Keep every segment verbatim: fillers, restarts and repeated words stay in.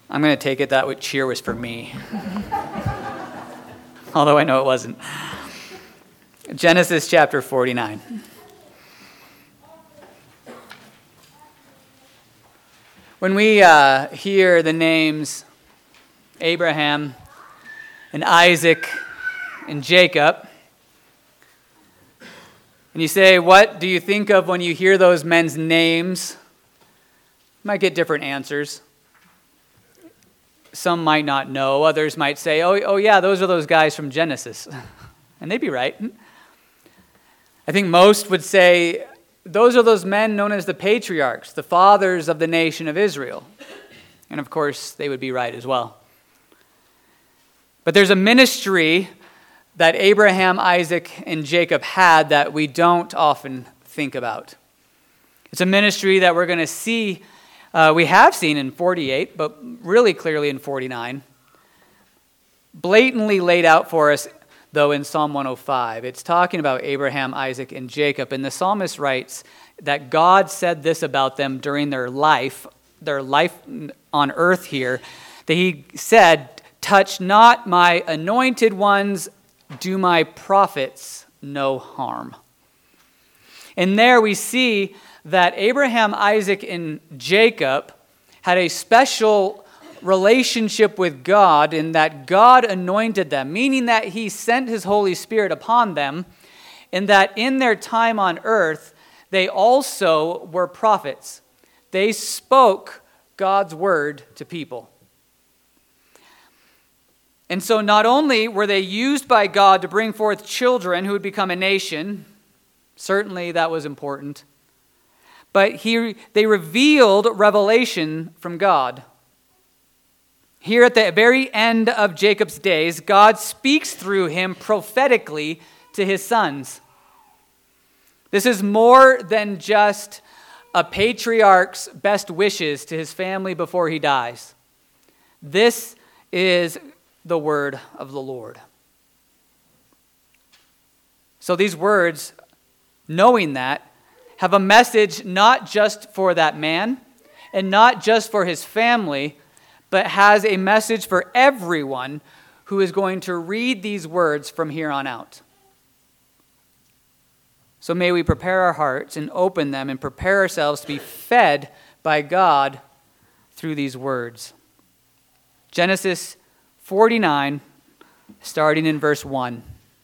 I'm going to take it that cheer was for me. Although I know it wasn't. Genesis chapter forty-nine. When we uh, hear the names Abraham and Isaac and Jacob, and you say, what do you think of when you hear those men's names? You might get different answers. Some might not know. Others might say, oh, oh yeah, those are those guys from Genesis. And they'd be right. I think most would say, those are those men known as the patriarchs, the fathers of the nation of Israel. And of course, they would be right as well. But there's a ministry that Abraham, Isaac, and Jacob had that we don't often think about. It's a ministry that we're going to see, uh, we have seen in forty-eight, but really clearly in forty-nine. Blatantly laid out for us, though, in Psalm one oh five. It's talking about Abraham, Isaac, and Jacob. And the psalmist writes that God said this about them during their life, their life on earth here, that he said, touch not my anointed ones, do my prophets no harm. And there we see that Abraham, Isaac, and Jacob had a special relationship with God in that God anointed them, meaning that he sent his Holy Spirit upon them, and that in their time on earth, they also were prophets. They spoke God's word to people. And so not only were they used by God to bring forth children who would become a nation, certainly that was important, but he, they revealed revelation from God. Here at the very end of Jacob's days, God speaks through him prophetically to his sons. This is more than just a patriarch's best wishes to his family before he dies. This is the word of the Lord. So these words, knowing that, have a message not just for that man and not just for his family, but has a message for everyone who is going to read these words from here on out. So may we prepare our hearts and open them and prepare ourselves to be fed by God through these words. Genesis forty-nine, starting in verse one.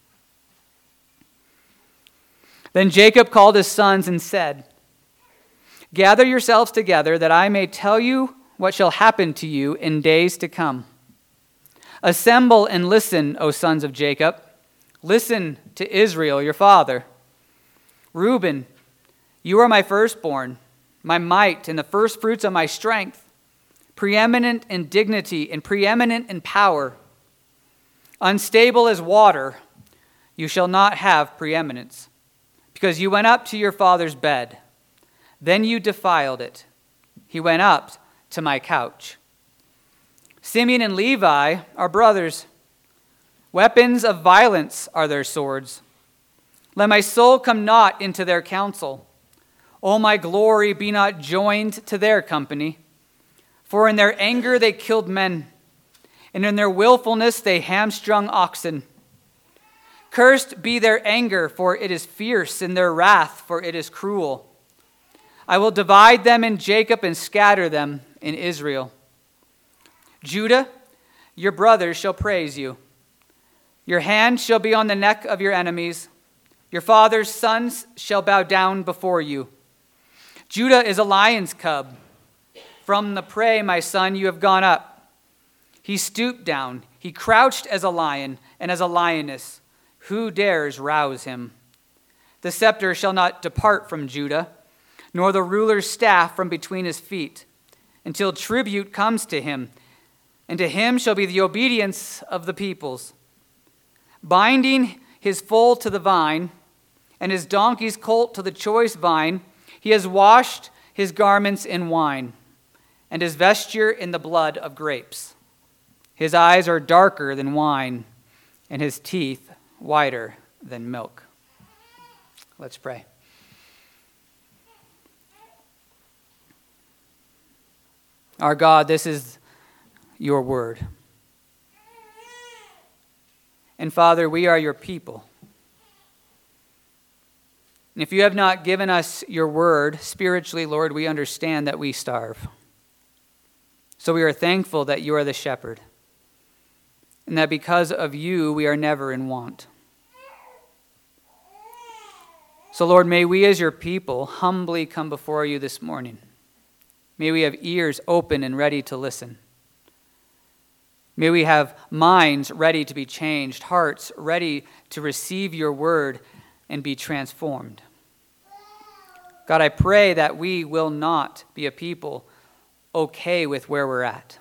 Then Jacob called his sons and said, gather yourselves together that I may tell you what shall happen to you in days to come. Assemble and listen, O sons of Jacob. Listen to Israel, your father. Reuben, you are my firstborn, my might, and the firstfruits of my strength, preeminent in dignity and preeminent in power. Unstable as water, you shall not have preeminence, because you went up to your father's bed. Then you defiled it. He went up to my couch. Simeon and Levi are brothers. Weapons of violence are their swords. Let my soul come not into their counsel. O my glory, be not joined to their company. For in their anger they killed men, and in their willfulness they hamstrung oxen. Cursed be their anger, for it is fierce, and their wrath, for it is cruel. I will divide them in Jacob and scatter them in Israel. Judah, your brothers shall praise you. Your hand shall be on the neck of your enemies. Your father's sons shall bow down before you. Judah is a lion's cub. From the prey, my son, you have gone up. He stooped down. He crouched as a lion and as a lioness. Who dares rouse him? The scepter shall not depart from Judah, nor the ruler's staff from between his feet, until tribute comes to him, and to him shall be the obedience of the peoples. Binding his foal to the vine, and his donkey's colt to the choice vine, he has washed his garments in wine, and his vesture in the blood of grapes. His eyes are darker than wine, and his teeth whiter than milk. Let's pray. Our God, this is your word. And Father, we are your people. And if you have not given us your word, spiritually, Lord, we understand that we starve. So we are thankful that you are the shepherd, and that because of you, we are never in want. So Lord, may we as your people humbly come before you this morning. May we have ears open and ready to listen. May we have minds ready to be changed, hearts ready to receive your word and be transformed. God, I pray that we will not be a people okay with where we're at.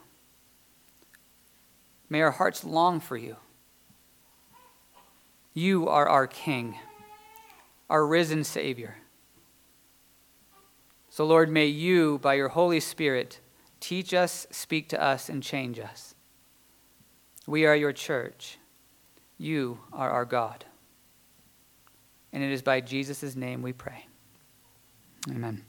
May our hearts long for you. You are our King, our risen Savior. So Lord, may you, by your Holy Spirit, teach us, speak to us, and change us. We are your church. You are our God. And it is by Jesus' name we pray. Amen.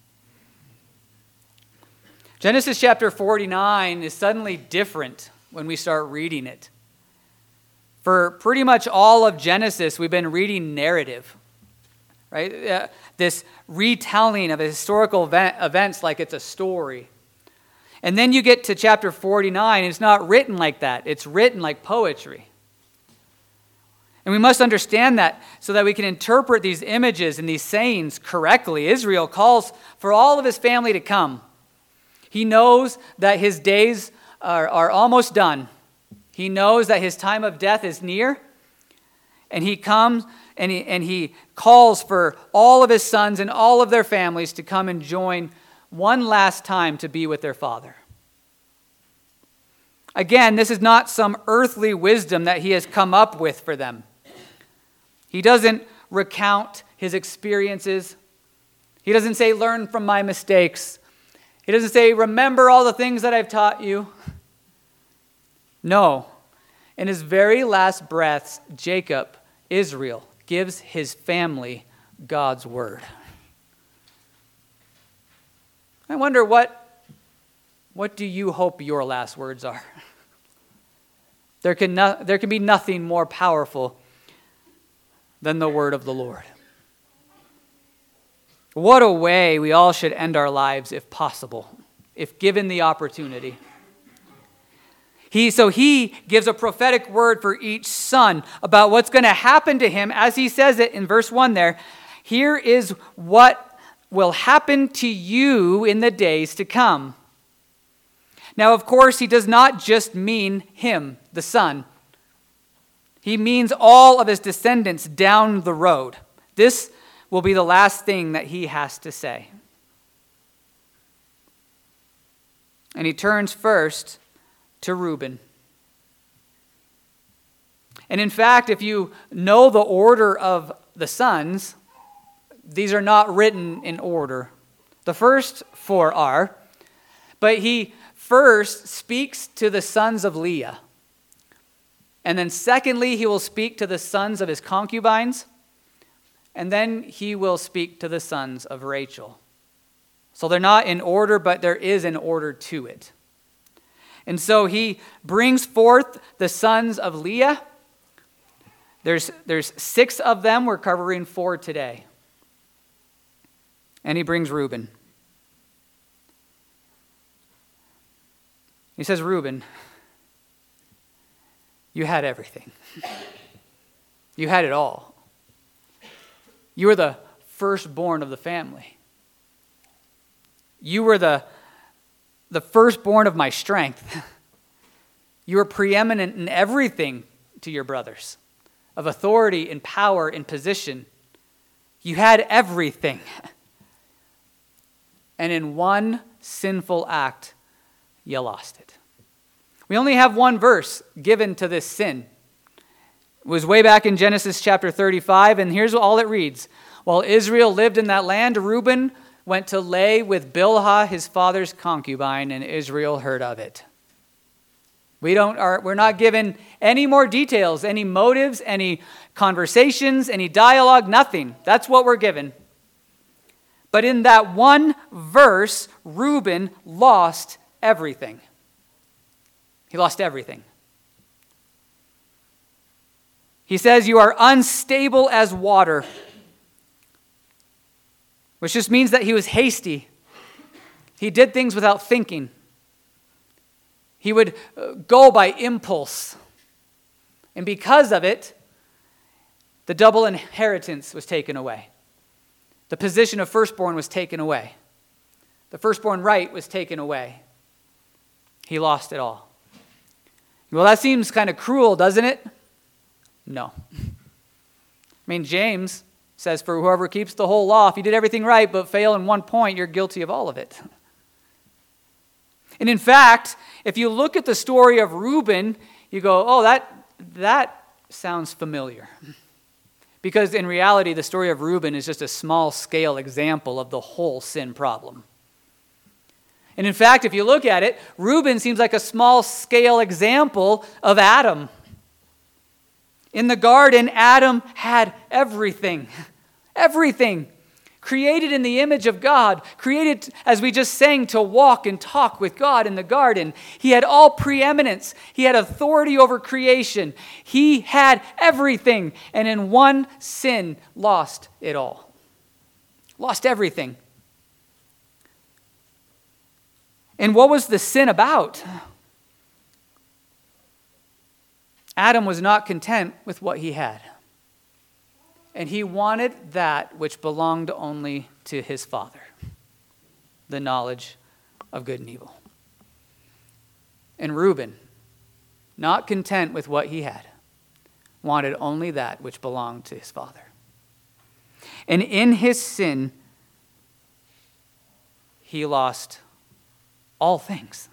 Genesis chapter forty-nine is suddenly different when we start reading it. For pretty much all of Genesis, we've been reading narrative, right? Uh, this retelling of historical event, events like it's a story. And then you get to chapter forty-nine, and it's not written like that. It's written like poetry. And we must understand that so that we can interpret these images and these sayings correctly. Israel calls for all of his family to come. He knows that his days are, are almost done. He knows that his time of death is near. And he comes and he, and he calls for all of his sons and all of their families to come and join one last time to be with their father. Again, this is not some earthly wisdom that he has come up with for them. He doesn't recount his experiences. He doesn't say, learn from my mistakes. He doesn't say, remember all the things that I've taught you. No. In his very last breaths, Jacob, Israel, gives his family God's word. I wonder what, what do you hope your last words are? There can, no, there can be nothing more powerful than the word of the Lord. What a way we all should end our lives if possible, if given the opportunity. He, so he gives a prophetic word for each son about what's going to happen to him as he says it in verse one there. Here is what will happen to you in the days to come. Now, of course, he does not just mean him, the son. He means all of his descendants down the road. This will be the last thing that he has to say. And he turns first to Reuben. And in fact, if you know the order of the sons, these are not written in order. The first four are, but he first speaks to the sons of Leah. And then secondly, he will speak to the sons of his concubines. And then he will speak to the sons of Rachel. So they're not in order, but there is an order to it. And so he brings forth the sons of Leah. There's, there's six of them. We're covering four today. And he brings Reuben. He says, Reuben, you had everything. You had it all. You were the firstborn of the family. You were the, the firstborn of my strength. You were preeminent in everything to your brothers, of authority and power and position. You had everything. And in one sinful act, you lost it. We only have one verse given to this sin. It was way back in Genesis chapter thirty-five, and here's all it reads. While Israel lived in that land, Reuben went to lay with Bilhah, his father's concubine, and Israel heard of it. We don't are we're not given any more details, any motives, any conversations, any dialogue, nothing. That's what we're given. But in that one verse, Reuben lost everything. He lost everything. He says, you are unstable as water, which just means that he was hasty. He did things without thinking. He would go by impulse. And because of it, the double inheritance was taken away. The position of firstborn was taken away. The firstborn right was taken away. He lost it all. Well, that seems kind of cruel, doesn't it? No. I mean, James says, for whoever keeps the whole law, if you did everything right but fail in one point, you're guilty of all of it. And in fact, if you look at the story of Reuben, you go, oh, that, that sounds familiar. Because in reality, the story of Reuben is just a small-scale example of the whole sin problem. And in fact, if you look at it, Reuben seems like a small-scale example of Adam. In the garden, Adam had everything. Everything. Created in the image of God. Created, as we just sang, to walk and talk with God in the garden. He had all preeminence. He had authority over creation. He had everything. And in one sin, lost it all. Lost everything. And what was the sin about? Adam was not content with what he had. And he wanted that which belonged only to his father, the knowledge of good and evil. And Reuben, not content with what he had, wanted only that which belonged to his father. And in his sin, he lost all things.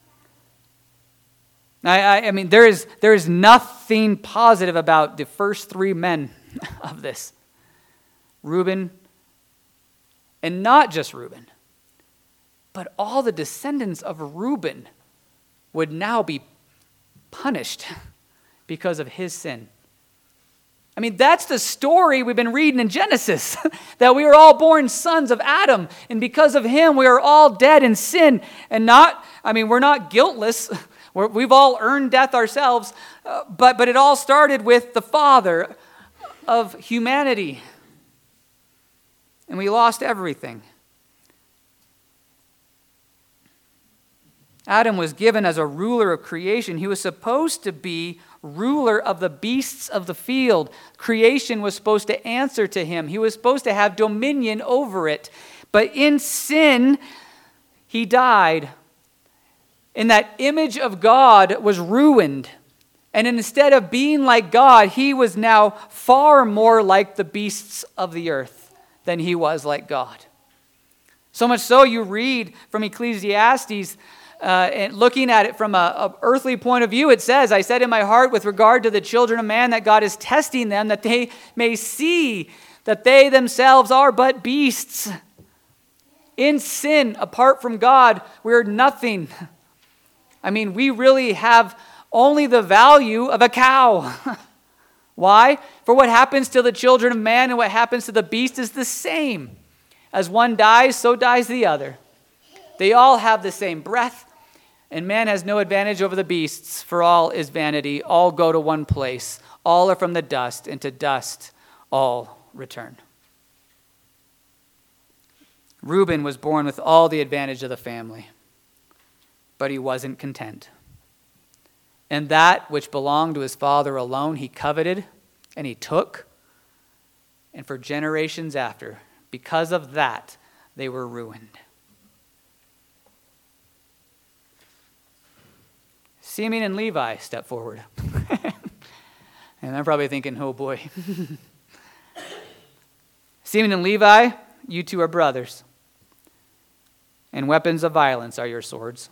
I, I, I mean, there is, there is nothing positive about the first three men of this. Reuben, and not just Reuben, but all the descendants of Reuben would now be punished because of his sin. I mean, that's the story we've been reading in Genesis, that we are all born sons of Adam, and because of him, we are all dead in sin, and not, I mean, we're not guiltless. We're, we've all earned death ourselves, uh, but, but it all started with the father of humanity, and we lost everything. Adam was given as a ruler of creation. He was supposed to be ruler of the beasts of the field. Creation was supposed to answer to him. He was supposed to have dominion over it. But in sin, he died. And that image of God was ruined. And instead of being like God, he was now far more like the beasts of the earth than he was like God. So much so, you read from Ecclesiastes, Uh, and looking at it from a, a earthly point of view, it says, I said in my heart with regard to the children of man that God is testing them, that they may see that they themselves are but beasts. In sin, apart from God, we're nothing. I mean, we really have only the value of a cow. Why? For what happens to the children of man and what happens to the beast is the same. As one dies, so dies the other. They all have the same breath, and man has no advantage over the beasts, for all is vanity. All go to one place. All are from the dust, and to dust all return. Reuben was born with all the advantage of the family, but he wasn't content. And that which belonged to his father alone he coveted, and he took, and for generations after, because of that, they were ruined. Simeon and Levi step forward. And I'm probably thinking, oh boy. Simeon and Levi, you two are brothers. And weapons of violence are your swords.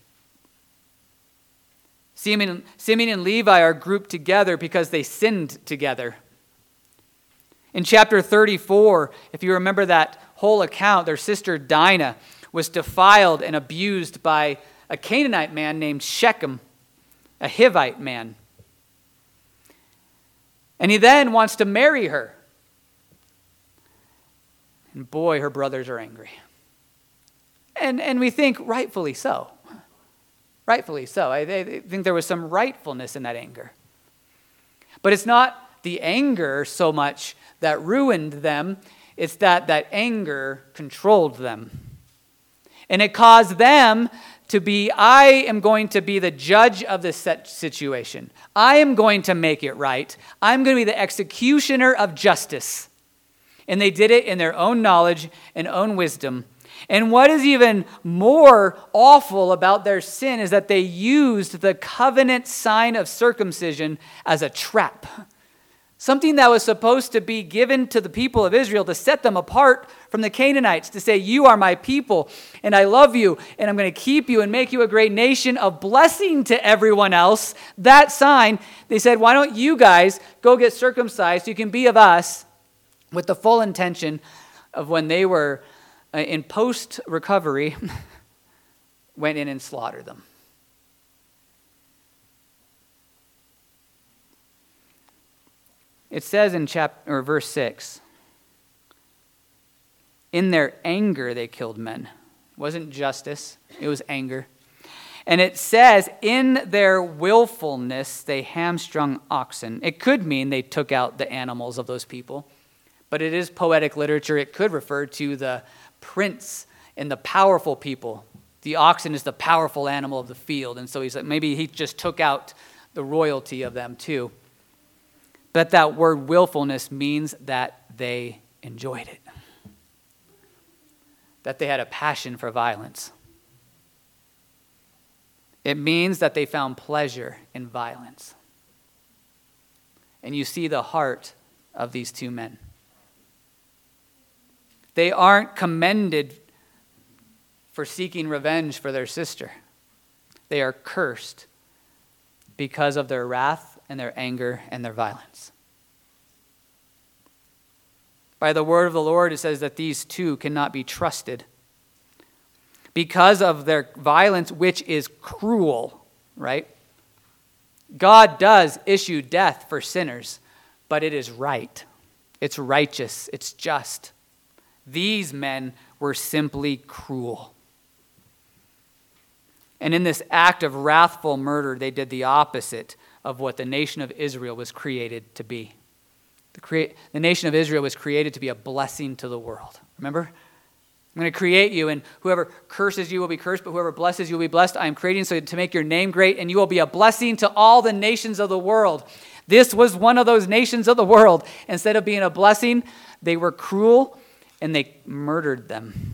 Simeon, Simeon and Levi are grouped together because they sinned together. In chapter thirty-four, if you remember that whole account, their sister Dinah was defiled and abused by a Canaanite man named Shechem, a Hivite man. And he then wants to marry her. And boy, her brothers are angry. And, and we think rightfully so. Rightfully so. I, I think there was some rightfulness in that anger. But it's not the anger so much that ruined them. It's that that anger controlled them. And it caused them to be, I am going to be the judge of this situation. I am going to make it right. I'm going to be the executioner of justice. And they did it in their own knowledge and own wisdom. And what is even more awful about their sin is that they used the covenant sign of circumcision as a trap. Something that was supposed to be given to the people of Israel to set them apart from the Canaanites, to say, you are my people, and I love you, and I'm going to keep you and make you a great nation of blessing to everyone else. That sign, they said, why don't you guys go get circumcised? You can be of us, with the full intention of when they were in post-recovery, went in and slaughtered them. It says in chapter or verse six, in their anger they killed men. It wasn't justice, it was anger. And it says, in their willfulness they hamstrung oxen. It could mean they took out the animals of those people, but it is poetic literature. It could refer to the prince and the powerful people. The oxen is the powerful animal of the field, and so he's like, maybe he just took out the royalty of them too. But that word willfulness means that they enjoyed it. That they had a passion for violence. It means that they found pleasure in violence. And you see the heart of these two men. They aren't commended for seeking revenge for their sister. They are cursed because of their wrath and their anger and their violence. By the word of the Lord, it says that these two cannot be trusted because of their violence, which is cruel, right? God does issue death for sinners, but it is right. It's righteous. It's just. These men were simply cruel. And in this act of wrathful murder, they did the opposite of what the nation of Israel was created to be. The, crea- the nation of Israel was created to be a blessing to the world. Remember? I'm going to create you, and whoever curses you will be cursed, but whoever blesses you will be blessed. I am creating so to make your name great, and you will be a blessing to all the nations of the world. This was one of those nations of the world. Instead of being a blessing, they were cruel, and they murdered them.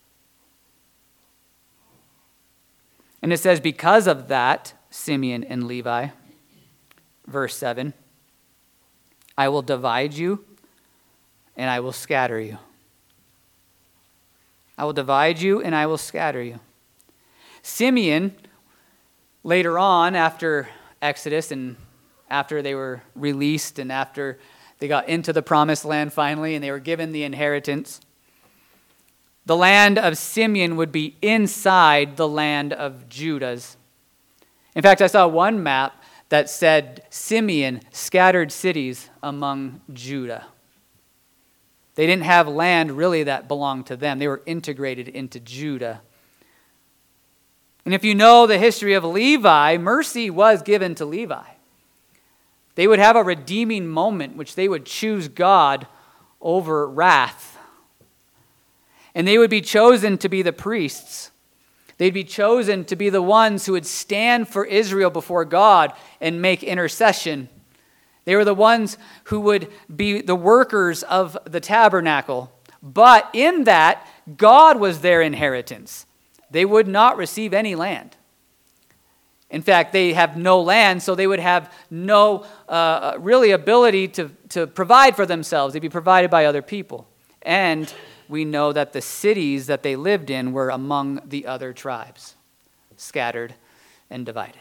And it says, because of that, Simeon and Levi, verse seven, I will divide you and I will scatter you. I will divide you and I will scatter you. Simeon, later on, after Exodus and after they were released and after they got into the promised land finally and they were given the inheritance, the land of Simeon would be inside the land of Judah's. In fact, I saw one map that said Simeon scattered cities among Judah. They didn't have land really that belonged to them. They were integrated into Judah. And if you know the history of Levi, mercy was given to Levi. They would have a redeeming moment which they would choose God over wrath. And they would be chosen to be the priests. They'd be chosen to be the ones who would stand for Israel before God and make intercession. They were the ones who would be the workers of the tabernacle. But in that, God was their inheritance. They would not receive any land. In fact, they have no land, so they would have no uh, really ability to, to provide for themselves. They'd be provided by other people. And we know that the cities that they lived in were among the other tribes, scattered and divided.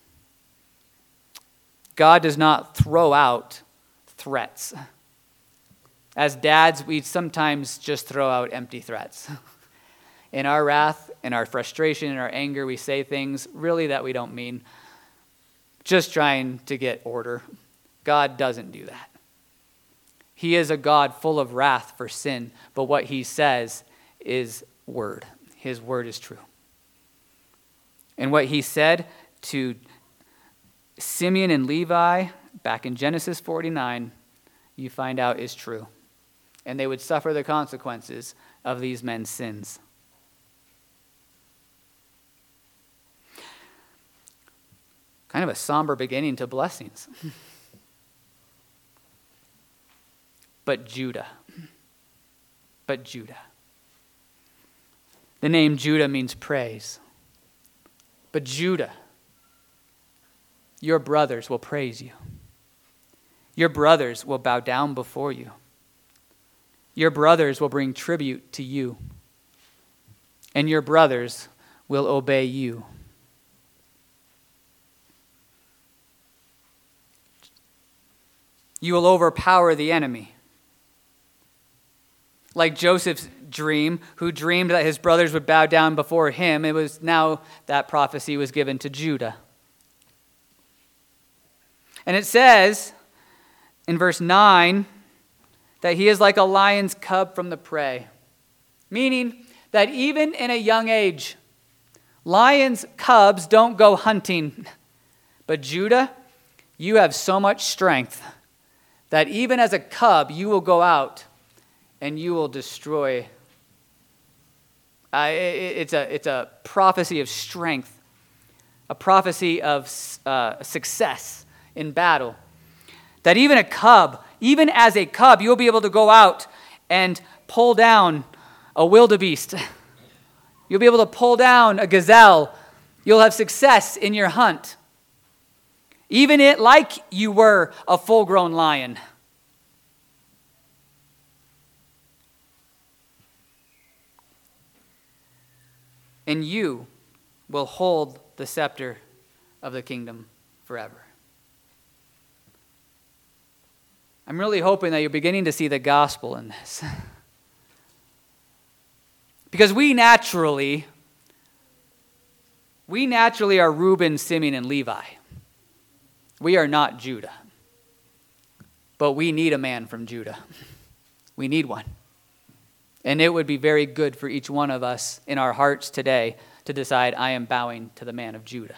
God does not throw out threats. As dads, we sometimes just throw out empty threats. In our wrath, in our frustration, in our anger, we say things really that we don't mean, just trying to get order. God doesn't do that. He is a God full of wrath for sin, but what he says is word. His word is true. And what he said to Simeon and Levi back in Genesis forty-nine, you find out is true. And they would suffer the consequences of these men's sins. Kind of a somber beginning to blessings. But Judah. But Judah. The name Judah means praise. But Judah, your brothers will praise you. Your brothers will bow down before you. Your brothers will bring tribute to you. And your brothers will obey you. You will overpower the enemy. Like Joseph's dream, who dreamed that his brothers would bow down before him, it was now that prophecy was given to Judah. And it says in verse nine that he is like a lion's cub from the prey, meaning that even in a young age, lions' cubs don't go hunting. But Judah, you have so much strength that even as a cub, you will go out and you will destroy. Uh, it, it's, a, it's a prophecy of strength, a prophecy of uh, success in battle. That even a cub, even as a cub, you'll be able to go out and pull down a wildebeest. You'll be able to pull down a gazelle. You'll have success in your hunt. Even it like you were a full-grown lion. And you will hold the scepter of the kingdom forever. I'm really hoping that you're beginning to see the gospel in this. Because we naturally, we naturally are Reuben, Simeon, and Levi. We are not Judah. But we need a man from Judah. We need one. And it would be very good for each one of us in our hearts today to decide, I am bowing to the man of Judah.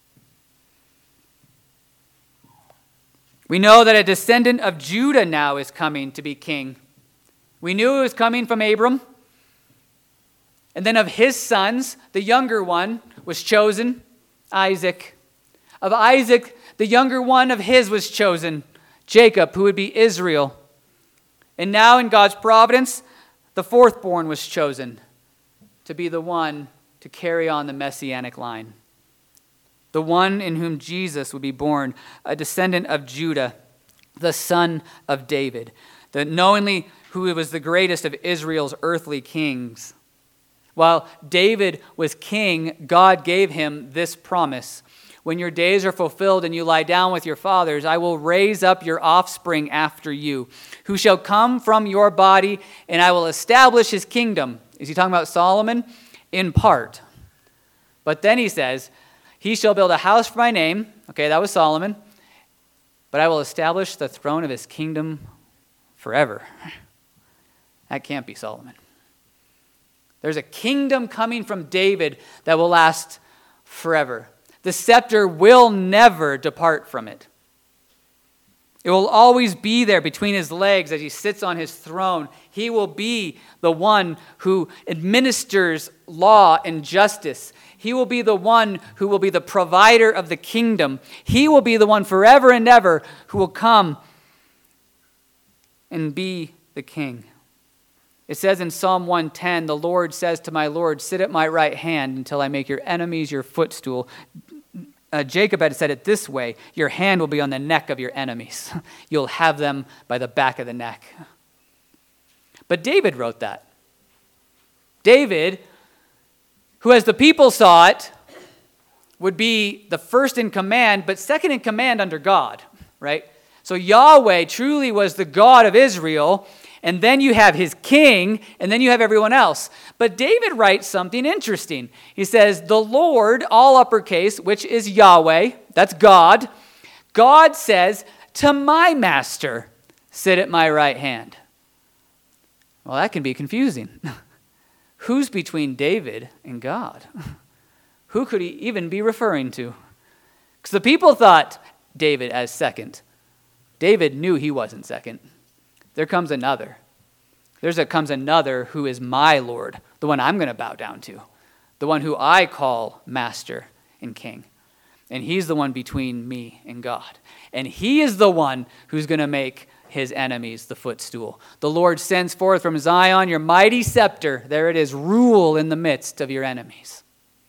We know that a descendant of Judah now is coming to be king. We knew it was coming from Abram. And then of his sons, the younger one was chosen, Isaac. Of Isaac, the younger one of his was chosen, Jacob, who would be Israel. And now in God's providence, the fourthborn was chosen to be the one to carry on the messianic line. The one in whom Jesus would be born, a descendant of Judah, the son of David, the knowingly who was the greatest of Israel's earthly kings. While David was king, God gave him this promise. When your days are fulfilled and you lie down with your fathers, I will raise up your offspring after you, who shall come from your body, and I will establish his kingdom. Is he talking about Solomon? In part. But then he says, he shall build a house for my name. Okay, that was Solomon. But I will establish the throne of his kingdom forever. That can't be Solomon. There's a kingdom coming from David that will last forever. The scepter will never depart from it. It will always be there between his legs as he sits on his throne. He will be the one who administers law and justice. He will be the one who will be the provider of the kingdom. He will be the one forever and ever who will come and be the king. It says in Psalm one ten, the Lord says to my Lord, sit at my right hand until I make your enemies your footstool. Uh, Jacob had said it this way, your hand will be on the neck of your enemies. You'll have them by the back of the neck. But David wrote that. David, who as the people saw it, would be the first in command, but second in command under God, right? So Yahweh truly was the God of Israel, and then you have his king, and then you have everyone else. But David writes something interesting. He says, the Lord, all uppercase, which is Yahweh, that's God, God says, to my master, sit at my right hand. Well, that can be confusing. Who's between David and God? who could he even be referring to? Because the people thought David as second. David knew he wasn't second. There comes another. There's a comes another who is my Lord, the one I'm going to bow down to, the one who I call master and king. And he's the one between me and God. And he is the one who's going to make his enemies the footstool. The Lord sends forth from Zion your mighty scepter. There it is, rule in the midst of your enemies.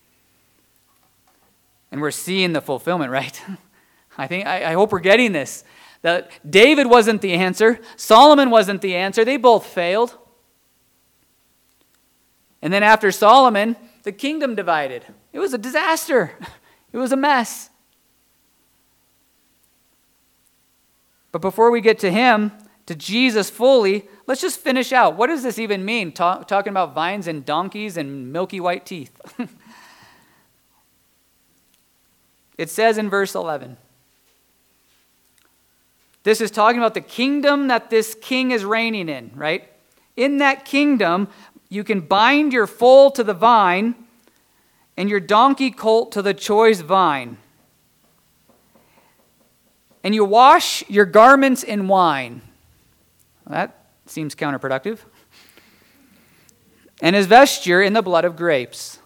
And we're seeing the fulfillment, right? I think I, I hope we're getting this. That David wasn't the answer. Solomon wasn't the answer. They both failed. And then after Solomon, the kingdom divided. It was a disaster. It was a mess. But before we get to him, to Jesus fully, let's just finish out. What does this even mean? Talk, talking about vines and donkeys and milky white teeth. It says in verse eleven. This is talking about the kingdom that this king is reigning in, right? In that kingdom, you can bind your foal to the vine and your donkey colt to the choice vine. And you wash your garments in wine. That seems counterproductive. And his vesture in the blood of grapes.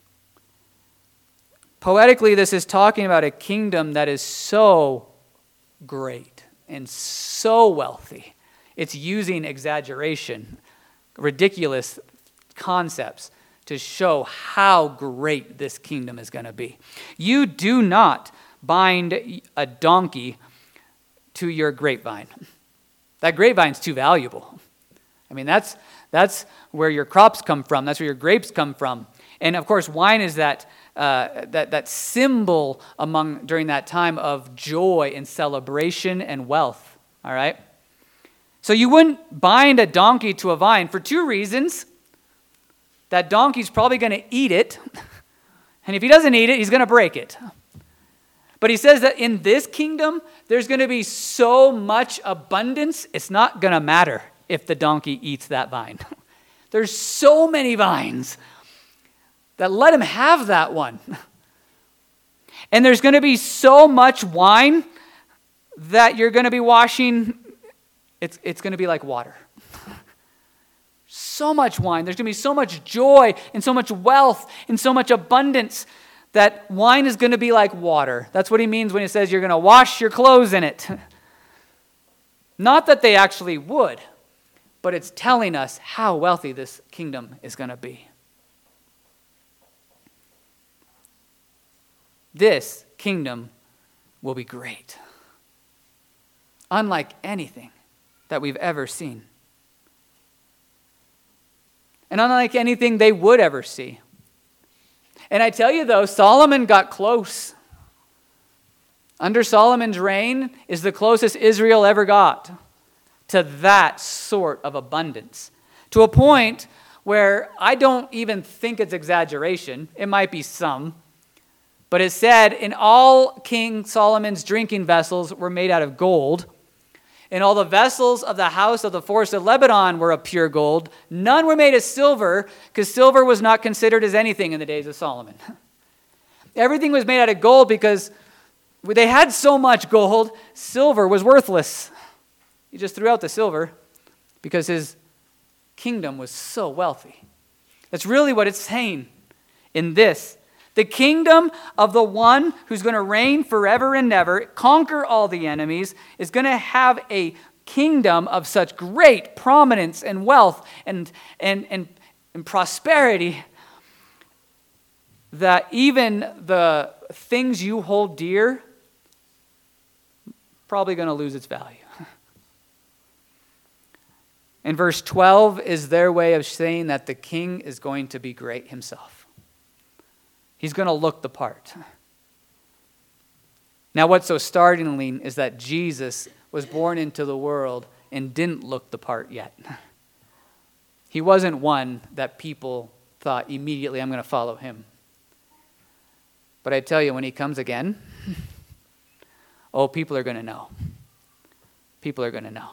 Poetically, this is talking about a kingdom that is so great and so wealthy. It's using exaggeration, ridiculous concepts to show how great this kingdom is going to be. You do not bind a donkey to your grapevine. That grapevine's too valuable. I mean, that's that's where your crops come from. That's where your grapes come from. And of course, wine is that uh, that that symbol among during that time of joy and celebration and wealth. All right. So you wouldn't bind a donkey to a vine for two reasons. That donkey's probably going to eat it, and if he doesn't eat it, he's going to break it. But he says that in this kingdom, there's going to be so much abundance, it's not going to matter if the donkey eats that vine. There's so many vines that let him have that one. And there's going to be so much wine that you're going to be washing, it's, it's going to be like water. So much wine. There's going to be so much joy and so much wealth and so much abundance that wine is going to be like water. That's what he means when he says you're going to wash your clothes in it. Not that they actually would, but it's telling us how wealthy this kingdom is going to be. This kingdom will be great. Unlike anything that we've ever seen. And unlike anything they would ever see. And I tell you though, Solomon got close. Under Solomon's reign is the closest Israel ever got to that sort of abundance. To a point where I don't even think it's exaggeration. It might be some. But it said, in all King Solomon's drinking vessels were made out of gold. And all the vessels of the house of the forest of Lebanon were of pure gold. None were made of silver, because silver was not considered as anything in the days of Solomon. Everything was made out of gold because they had so much gold, silver was worthless. He just threw out the silver because his kingdom was so wealthy. That's really what it's saying in this. The kingdom of the one who's going to reign forever and ever, conquer all the enemies, is going to have a kingdom of such great prominence and wealth and, and, and, and prosperity that even the things you hold dear probably going to lose its value. And verse twelve is their way of saying that the king is going to be great himself. He's going to look the part. Now, what's so startling is that Jesus was born into the world and didn't look the part yet. He wasn't one that people thought immediately, I'm going to follow him. But I tell you, when he comes again, oh, people are going to know. People are going to know.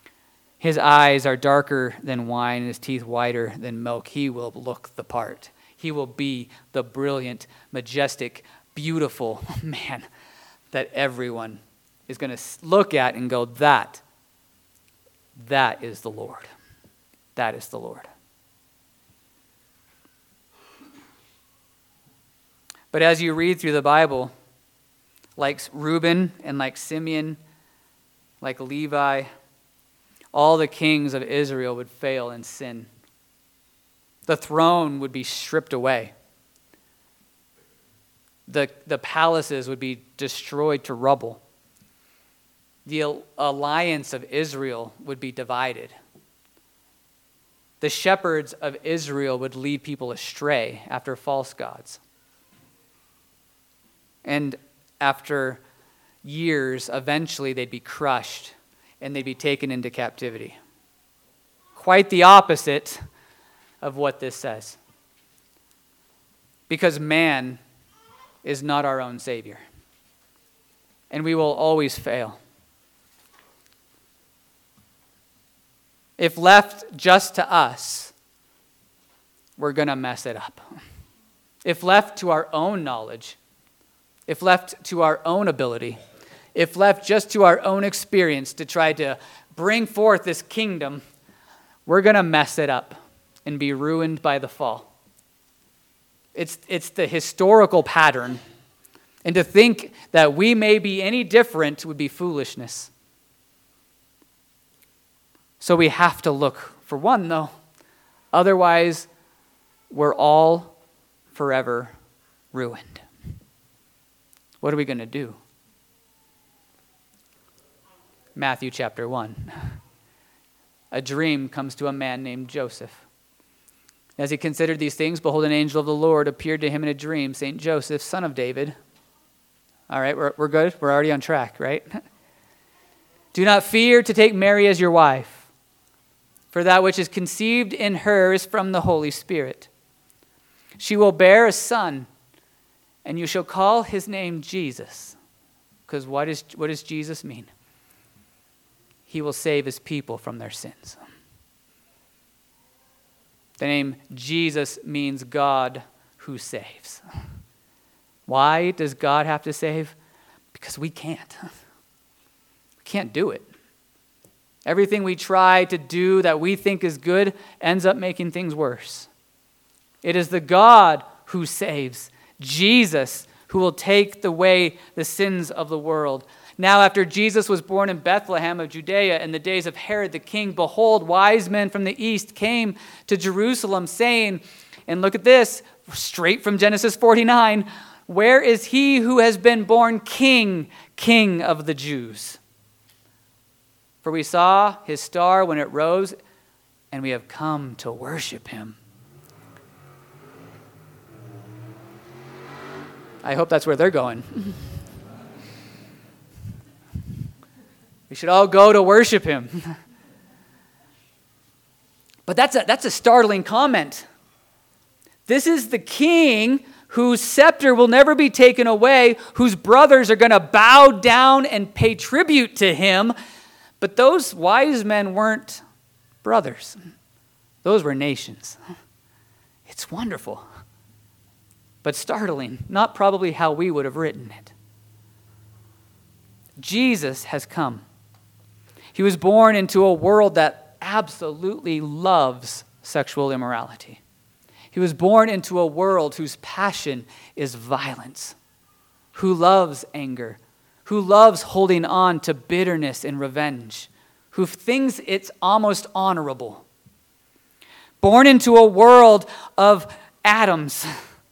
His eyes are darker than wine, and his teeth whiter than milk. He will look the part. He will be the brilliant, majestic, beautiful man that everyone is going to look at and go, that, that is the Lord. That is the Lord. But as you read through the Bible, like Reuben and like Simeon, like Levi, all the kings of Israel would fail and sin. The throne would be stripped away. The, the palaces would be destroyed to rubble. The alliance of Israel would be divided. The shepherds of Israel would lead people astray after false gods. And after years, eventually they'd be crushed and they'd be taken into captivity. Quite the opposite of what this says. Because man is not our own Savior. And we will always fail. If left just to us, we're going to mess it up. If left to our own knowledge, if left to our own ability, if left just to our own experience to try to bring forth this kingdom, we're going to mess it up and be ruined by the fall. It's, it's the historical pattern. And to think that we may be any different would be foolishness. So we have to look for one, though. Otherwise, we're all forever ruined. What are we going to do? Matthew chapter one. A dream comes to a man named Joseph. As he considered these things, behold, an angel of the Lord appeared to him in a dream, Saint Joseph, son of David. All right, we're, we're good. We're already on track, right? Do not fear to take Mary as your wife, for that which is conceived in her is from the Holy Spirit. She will bear a son, and you shall call his name Jesus. Because what, is, what does Jesus mean? He will save his people from their sins. The name Jesus means God who saves. Why does God have to save? Because we can't. We can't do it. Everything we try to do that we think is good ends up making things worse. It is the God who saves, Jesus, who will take away the sins of the world. Now, after Jesus was born in Bethlehem of Judea in the days of Herod the king, behold, wise men from the east came to Jerusalem, saying, and look at this, straight from Genesis forty-nine, where is he who has been born king, king of the Jews? For we saw his star when it rose, and we have come to worship him. I hope that's where they're going. We should all go to worship him. But that's a, that's a startling comment. This is the king whose scepter will never be taken away, whose brothers are going to bow down and pay tribute to him. But those wise men weren't brothers. Those were nations. It's wonderful, but startling. Not probably how we would have written it. Jesus has come. He was born into a world that absolutely loves sexual immorality. He was born into a world whose passion is violence, who loves anger, who loves holding on to bitterness and revenge, who thinks it's almost honorable. Born into a world of Adams,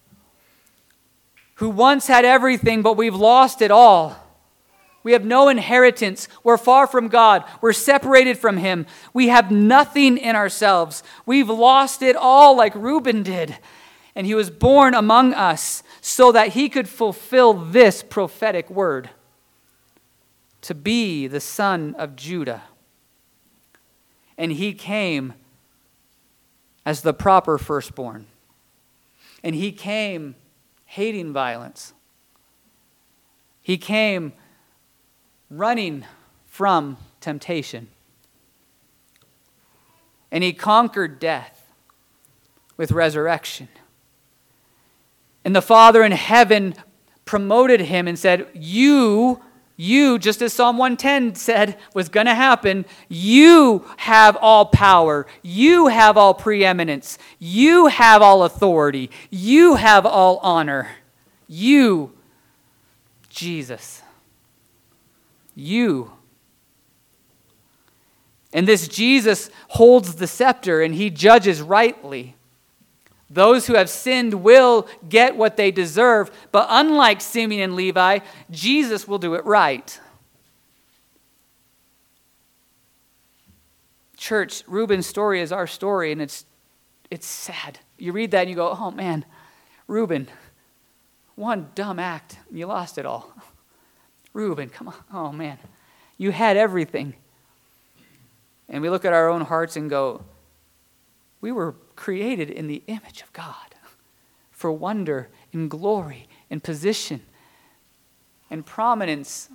who once had everything, but we've lost it all. We have no inheritance. We're far from God. We're separated from him. We have nothing in ourselves. We've lost it all like Reuben did. And he was born among us so that he could fulfill this prophetic word, to be the son of Judah. And he came as the proper firstborn. And he came hating violence. He came running from temptation. And he conquered death with resurrection. And the Father in heaven promoted him and said, you, you, just as Psalm one ten said was going to happen, you have all power. You have all preeminence. You have all authority. You have all honor. You, Jesus. You. And this Jesus holds the scepter and he judges rightly. Those who have sinned will get what they deserve, but unlike Simeon and Levi, Jesus will do it right. Church, Reuben's story is our story, and it's it's sad. You read that and you go, oh man, Reuben, one dumb act, you lost it all. Reuben, come on, oh man, you had everything. And we look at our own hearts and go, we were created in the image of God for wonder and glory and position and prominence.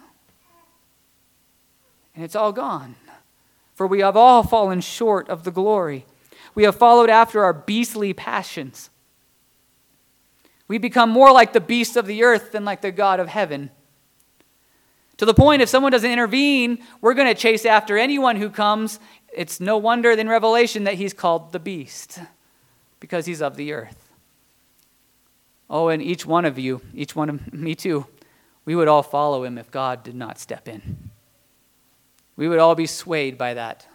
And it's all gone. For we have all fallen short of the glory. We have followed after our beastly passions. We become more like the beasts of the earth than like the God of heaven. To the point, if someone doesn't intervene, we're going to chase after anyone who comes. It's no wonder in Revelation that he's called the beast, because he's of the earth. Oh, and each one of you, each one of me too, we would all follow him if God did not step in. We would all be swayed by that.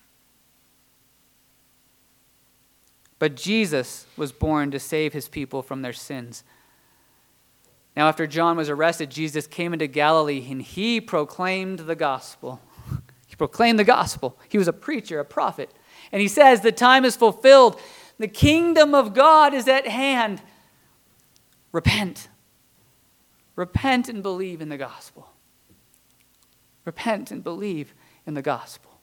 But Jesus was born to save his people from their sins. Now, after John was arrested, Jesus came into Galilee and he proclaimed the gospel. He proclaimed the gospel. He was a preacher, a prophet. And he says, the time is fulfilled. The kingdom of God is at hand. Repent. Repent and believe in the gospel. Repent and believe in the gospel.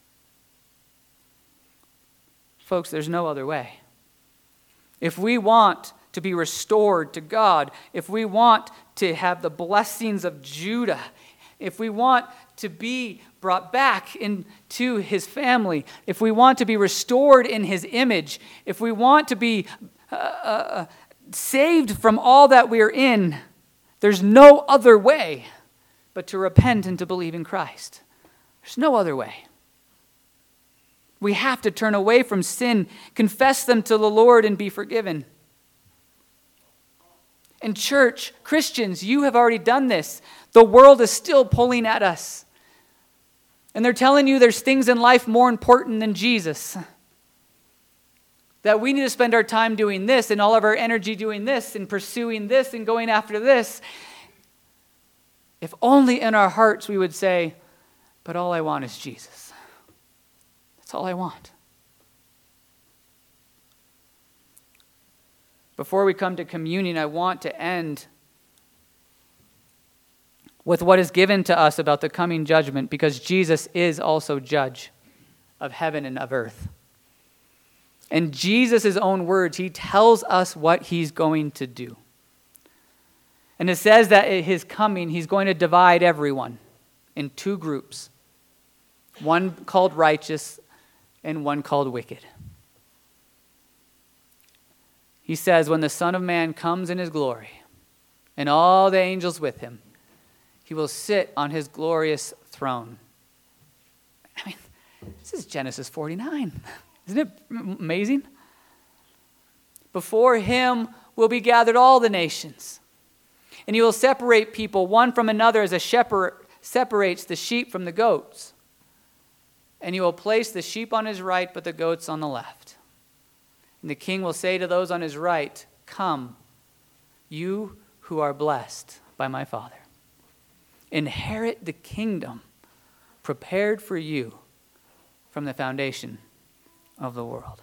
Folks, there's no other way. If we want to be restored to God, if we want to have the blessings of Judah, if we want to be brought back into his family, if we want to be restored in his image, if we want to be uh, uh, saved from all that we're in, there's no other way but to repent and to believe in Christ. There's no other way. We have to turn away from sin, confess them to the Lord, and be forgiven. And church, Christians, you have already done this. The world is still pulling at us. And they're telling you there's things in life more important than Jesus. That we need to spend our time doing this and all of our energy doing this and pursuing this and going after this. If only in our hearts we would say, but all I want is Jesus. That's all I want. Before we come to communion, I want to end with what is given to us about the coming judgment, because Jesus is also judge of heaven and of earth. In Jesus' own words, he tells us what he's going to do. And it says that at his coming, he's going to divide everyone in two groups. One called righteous and one called wicked. He says, when the Son of Man comes in his glory and all the angels with him, he will sit on his glorious throne. I mean, this is Genesis forty-nine. Isn't it amazing? Before him will be gathered all the nations. And he will separate people one from another as a shepherd separates the sheep from the goats. And he will place the sheep on his right, but the goats on the left. And the king will say to those on his right, come, you who are blessed by my Father. Inherit the kingdom prepared for you from the foundation of the world.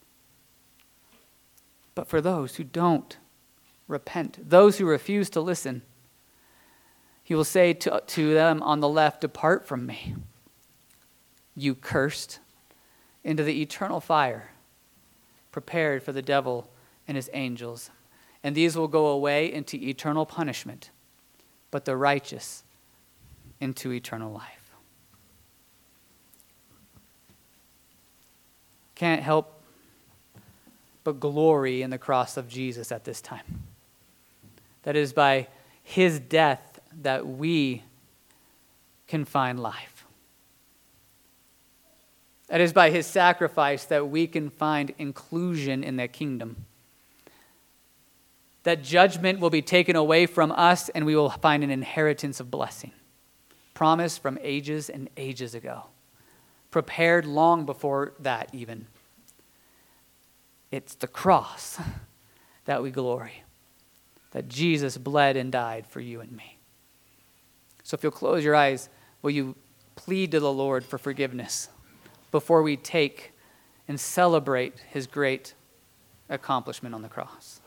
But for those who don't repent, those who refuse to listen, he will say to, to them on the left, depart from me, you cursed, into the eternal fire prepared for the devil and his angels. And these will go away into eternal punishment, but the righteous into eternal life. Can't help but glory in the cross of Jesus at this time. That it is by his death that we can find life. It is by his sacrifice that we can find inclusion in the kingdom. That judgment will be taken away from us and we will find an inheritance of blessing. Promised from ages and ages ago. Prepared long before that even. It's the cross that we glory. That Jesus bled and died for you and me. So if you'll close your eyes, will you plead to the Lord for forgiveness before we take and celebrate his great accomplishment on the cross?